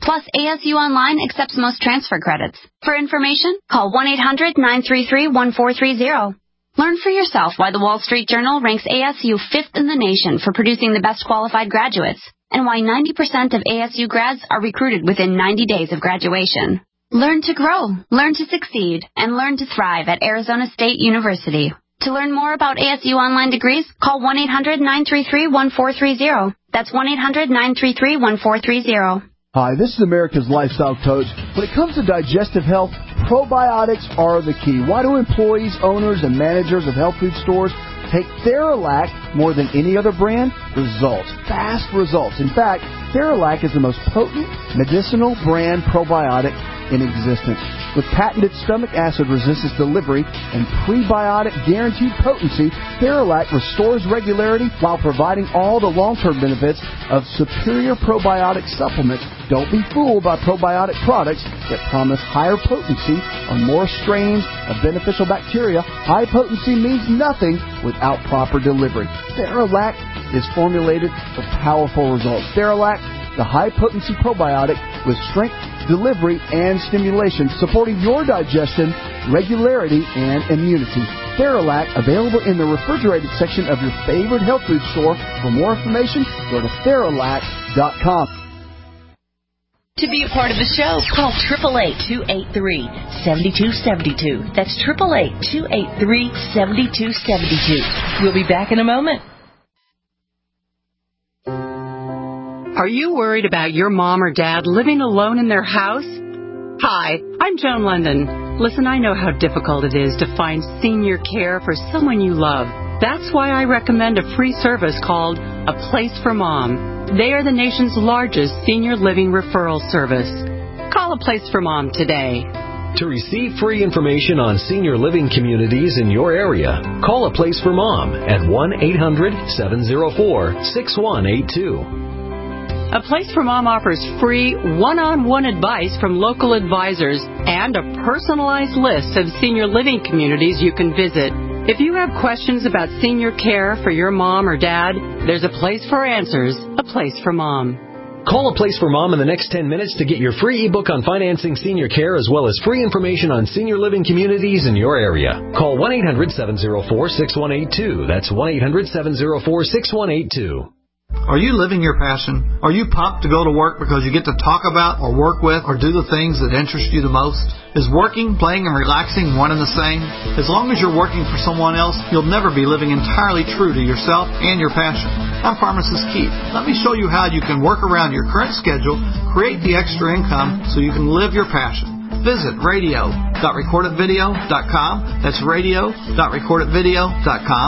Plus, ASU Online accepts most transfer credits. For information, call 1-800-933-1430. Learn for yourself why the Wall Street Journal ranks ASU 5th in the nation for producing the best qualified graduates, and why 90% of ASU grads are recruited within 90 days of graduation. Learn to grow, learn to succeed, and learn to thrive at Arizona State University. To learn more about ASU Online degrees, call 1-800-933-1430. That's 1-800-933-1430. Hi, this is America's Lifestyle Coach. When it comes to digestive health, probiotics are the key. Why do employees, owners, and managers of health food stores take Theralac more than any other brand? Results. Fast results. In fact, Theralac is the most potent medicinal brand probiotic in existence. With patented stomach acid resistance delivery and prebiotic guaranteed potency, Theralac restores regularity while providing all the long-term benefits of superior probiotic supplements. Don't be fooled by probiotic products that promise higher potency or more strains of beneficial bacteria. High potency means nothing without proper delivery. Theralac is formulated for powerful results. Theralac, the high-potency probiotic with strength, delivery, and stimulation, supporting your digestion, regularity, and immunity. Theralac, available in the refrigerated section of your favorite health food store. For more information, go to Theralac.com. To be a part of the show, call 888-283-7272. That's 888-283-7272. We'll be back in a moment. Are you worried about your mom or dad living alone in their house? Hi, I'm Joan London. Listen, I know how difficult it is to find senior care for someone you love. That's why I recommend a free service called A Place for Mom. They are the nation's largest senior living referral service. Call A Place for Mom today. To receive free information on senior living communities in your area, call A Place for Mom at 1-800-704-6182. A Place for Mom offers free one-on-one advice from local advisors and a personalized list of senior living communities you can visit. If you have questions about senior care for your mom or dad, there's a place for answers. A Place for Mom. Call A Place for Mom in the next 10 minutes to get your free ebook on financing senior care as well as free information on senior living communities in your area. Call 1-800-704-6182. That's 1-800-704-6182. Are you living your passion? Are you pumped to go to work because you get to talk about or work with or do the things that interest you the most? Is working, playing, and relaxing one and the same? As long as you're working for someone else, you'll never be living entirely true to yourself and your passion. I'm Pharmacist Keith. Let me show you how you can work around your current schedule, create the extra income so you can live your passion. Visit radio.recordedvideo.com. That's radio.recordedvideo.com.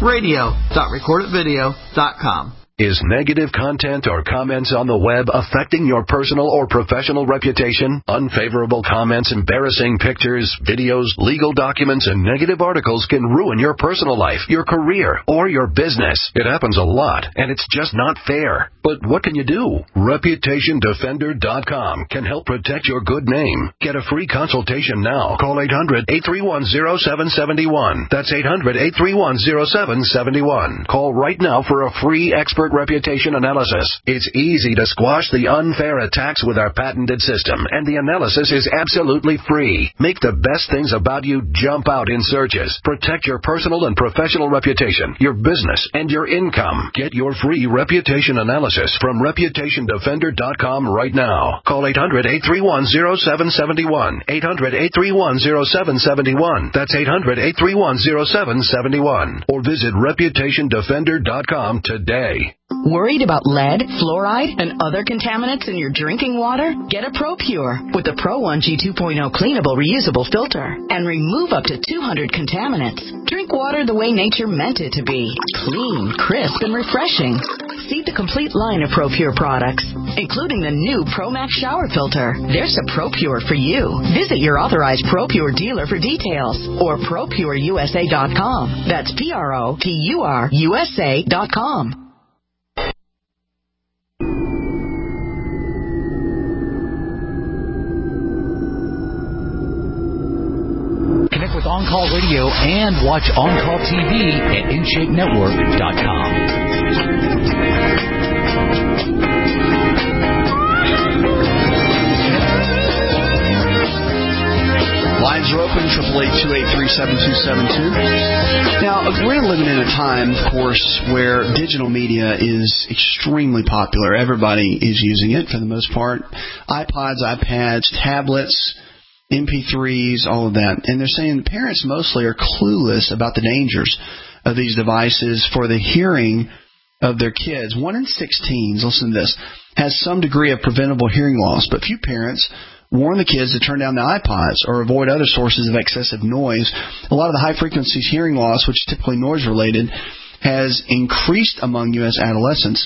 radio.recordedvideo.com. Is negative content or comments on the web affecting your personal or professional reputation? Unfavorable comments, embarrassing pictures, videos, legal documents, and negative articles can ruin your personal life, your career, or your business. It happens a lot, and it's just not fair. But what can you do? ReputationDefender.com can help protect your good name. Get a free consultation now. Call 800-831-0771. That's 800-831-0771. Call right now for a free expert reputation analysis. It's easy to squash the unfair attacks with our patented system, and the analysis is absolutely free. Make the best things about you jump out in searches. Protect your personal and professional reputation, your business, and your income. Get your free reputation analysis from ReputationDefender.com right now. Call 800-831-0771. 800-831-0771. That's 800-831-0771. Or visit ReputationDefender.com today. Worried about lead, fluoride, and other contaminants in your drinking water? Get a ProPure with the Pro 1G 2.0 cleanable reusable filter and remove up to 200 contaminants. Drink water the way nature meant it to be. Clean, crisp, and refreshing. See the complete line of ProPure products, including the new ProMax shower filter. There's a ProPure for you. Visit your authorized ProPure dealer for details or ProPureUSA.com. That's ProPureUSA.com. Connect with On-Call Radio and watch On-Call TV at InShapeNetwork.com. lines are open, 888-283-7272. Now, we're living in a time, of course, where digital media is extremely popular. Everybody is using it for the most part. iPods, iPads, tablets, MP3s, all of that. And they're saying the parents mostly are clueless about the dangers of these devices for the hearing of their kids. 1 in 6 teens, listen to this, has some degree of preventable hearing loss, but few parents warn the kids to turn down the iPods or avoid other sources of excessive noise. A lot of the high-frequency hearing loss, which is typically noise-related, has increased among U.S. adolescents.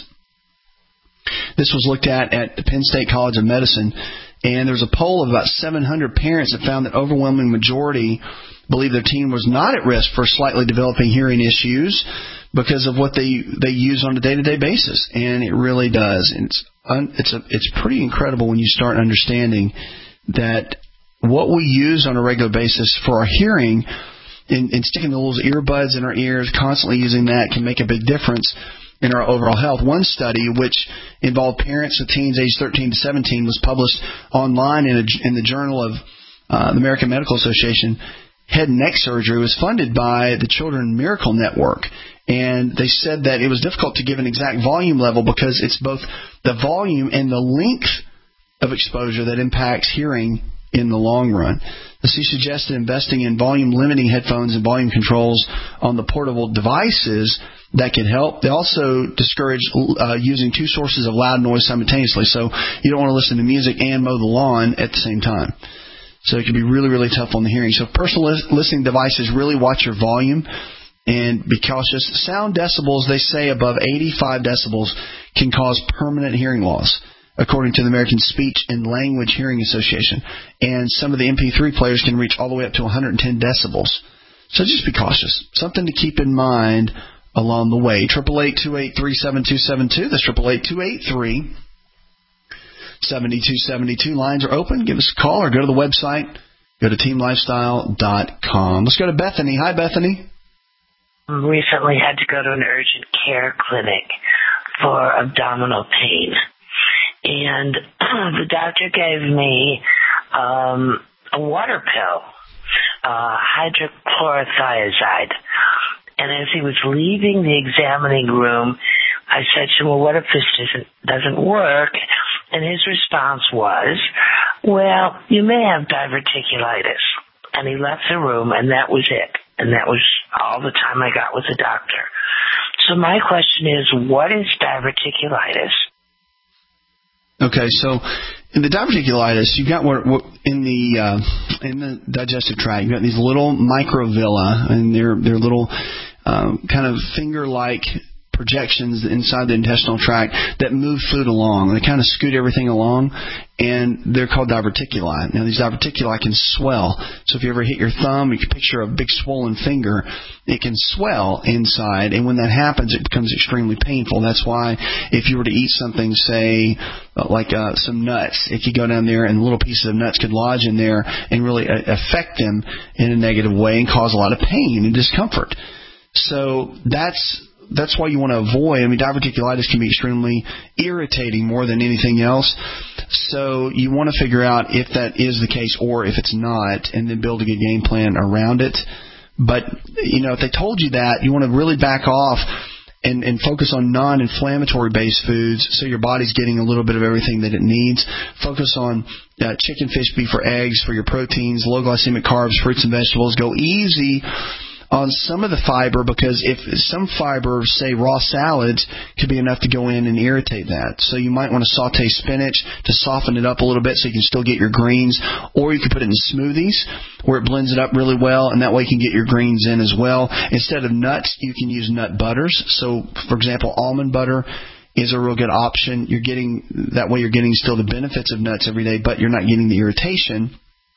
This was looked at the Penn State College of Medicine, and there's a poll of about 700 parents that found that overwhelming majority believe their teen was not at risk for slightly developing hearing issues because of what they use on a day-to-day basis, and it really does. And it's pretty incredible when you start understanding that what we use on a regular basis for our hearing and sticking those earbuds in our ears, constantly using that, can make a big difference in our overall health. One study, which involved parents of teens aged 13 to 17, was published online in the Journal of the American Medical Association. Head and neck surgery was funded by the Children Miracle Network. And they said that it was difficult to give an exact volume level because it's both the volume and the length of exposure that impacts hearing in the long run. She suggested investing in volume-limiting headphones and volume controls on the portable devices that could help. They also discourage using 2 sources of loud noise simultaneously. So you don't want to listen to music and mow the lawn at the same time. So it can be really, really tough on the hearing. So personal listening devices, really watch your volume and be cautious. Sound decibels, they say above 85 decibels, can cause permanent hearing loss, according to the American Speech and Language Hearing Association. And some of the MP3 players can reach all the way up to 110 decibels. So just be cautious. Something to keep in mind along the way. 888-283-7272. That's 888-283-7272. Lines are open. Give us a call or go to the website. Go to teamlifestyle.com. Let's go to Bethany. Hi, Bethany. Recently had to go to an urgent care clinic for abdominal pain. And the doctor gave me a water pill, hydrochlorothiazide. And as he was leaving the examining room, I said to him, well, what if this doesn't work? And his response was, well, you may have diverticulitis. And he left the room, and that was it. And that was all the time I got with the doctor. So my question is, what is diverticulitis? Okay, so in the diverticulitis, you've got what in the digestive tract, you've got these little microvilli, and they're little kind of finger-like projections inside the intestinal tract that move food along. They kind of scoot everything along, and they're called diverticuli. Now, these diverticuli can swell. So if you ever hit your thumb, you can picture a big swollen finger. It can swell inside, and when that happens, it becomes extremely painful. That's why if you were to eat something, say, like some nuts, it could go down there, and little pieces of nuts could lodge in there and really affect them in a negative way and cause a lot of pain and discomfort. So that's why you want to avoid. I mean, diverticulitis can be extremely irritating more than anything else. So you want to figure out if that is the case or if it's not, and then build a good game plan around it. But, if they told you that, you want to really back off and focus on non-inflammatory based foods so your body's getting a little bit of everything that it needs. Focus on chicken, fish, beef, or eggs for your proteins, low glycemic carbs, fruits and vegetables. Go easy on some of the fiber, because if some fiber, say raw salads, could be enough to go in and irritate that. So you might want to saute spinach to soften it up a little bit so you can still get your greens, or you can put it in smoothies where it blends it up really well, and that way you can get your greens in as well. Instead of nuts, you can use nut butters. So, for example, almond butter is a real good option. You're getting still the benefits of nuts every day, but you're not getting the irritation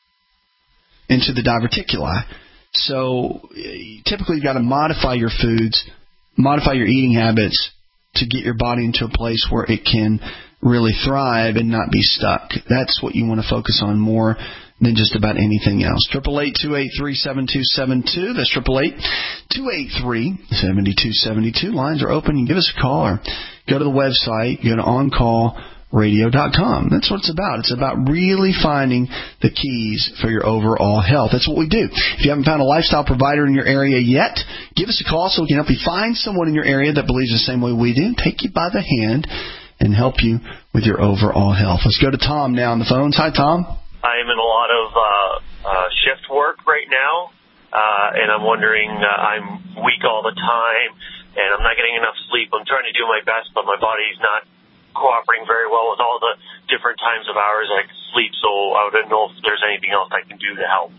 into the diverticuli. So typically you've got to modify your foods, modify your eating habits to get your body into a place where it can really thrive and not be stuck. That's what you want to focus on more than just about anything else. 888-283-7272. That's 888-283-7272. Lines are open. You can give us a call or go to the website. Go to OnCall radio.com. That's what it's about. It's about really finding the keys for your overall health. That's what we do. If you haven't found a lifestyle provider in your area yet, give us a call so we can help you find someone in your area that believes the same way we do, take you by the hand, and help you with your overall health. Let's go to Tom now on the phones. Hi, Tom. I'm in a lot of shift work right now, and I'm wondering, I'm weak all the time, and I'm not getting enough sleep. I'm trying to do my best, but my body's not cooperating very well with all the different times of hours I can sleep, so I don't know if there's anything else I can do to help.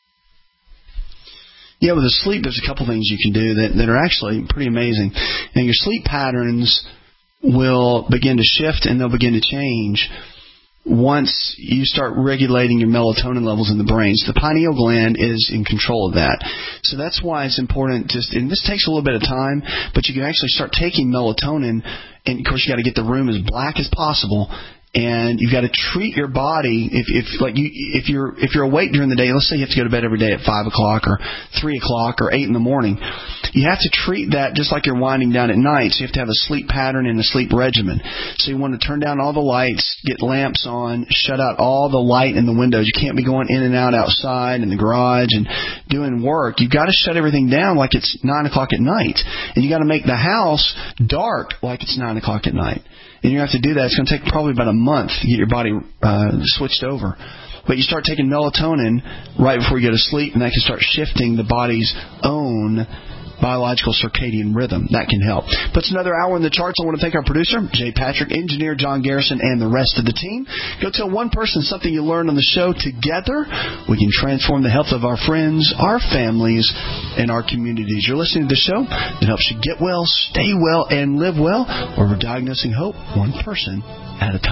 Yeah, with the sleep, there's a couple things you can do that are actually pretty amazing. And your sleep patterns will begin to shift and they'll begin to change once you start regulating your melatonin levels in the brain. So the pineal gland is in control of that. So that's why it's important and this takes a little bit of time, but you can actually start taking melatonin, and of course you got to get the room as black as possible. And you've got to treat your body if you're awake during the day. Let's say you have to go to bed every day at 5 o'clock or 3 o'clock or 8 in the morning. You have to treat that just like you're winding down at night. So you have to have a sleep pattern and a sleep regimen. So you want to turn down all the lights, get lamps on, shut out all the light in the windows. You can't be going in and out outside in the garage and doing work. You've got to shut everything down like it's 9 o'clock at night, and you got to make the house dark like it's 9 o'clock at night. And you have to do that. It's going to take probably about a month to get your body switched over. But you start taking melatonin right before you go to sleep, and that can start shifting the body's own biological circadian rhythm. That can help. But it's another hour in the charts. I want to thank our producer, Jay Patrick, engineer John Garrison, and the rest of the team. Go tell one person something you learned on the show. Together, we can transform the health of our friends, our families, and our communities. You're listening to the show that helps you get well, stay well, and live well, where we're diagnosing hope one person at a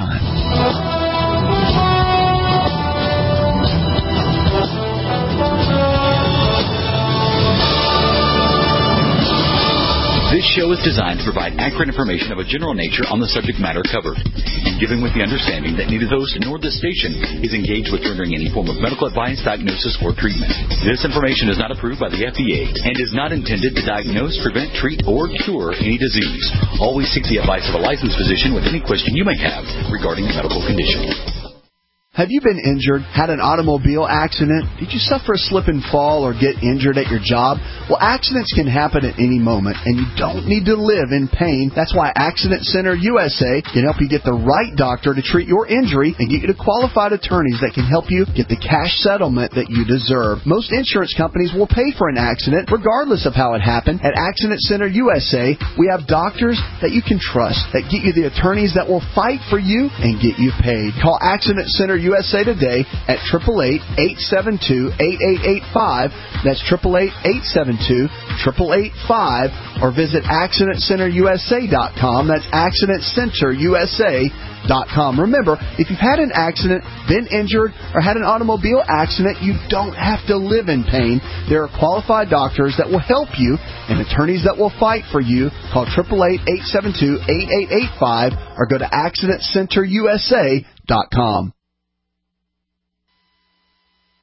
time. This show is designed to provide accurate information of a general nature on the subject matter covered, and given with the understanding that neither the host nor the station is engaged with rendering any form of medical advice, diagnosis, or treatment. This information is not approved by the FDA and is not intended to diagnose, prevent, treat, or cure any disease. Always seek the advice of a licensed physician with any question you may have regarding a medical condition. Have you been injured, had an automobile accident? Did you suffer a slip and fall or get injured at your job? Well, accidents can happen at any moment, and you don't need to live in pain. That's why Accident Center USA can help you get the right doctor to treat your injury and get you to qualified attorneys that can help you get the cash settlement that you deserve. Most insurance companies will pay for an accident regardless of how it happened. At Accident Center USA, we have doctors that you can trust that get you the attorneys that will fight for you and get you paid. Call Accident Center USA today at 888-872-8885. That's 888-872-8885, or visit AccidentCenterUSA.com. That's AccidentCenterUSA.com. Remember, if you've had an accident, been injured, or had an automobile accident, you don't have to live in pain. There are qualified doctors that will help you and attorneys that will fight for you. Call 888-872-8885 or go to AccidentCenterUSA.com.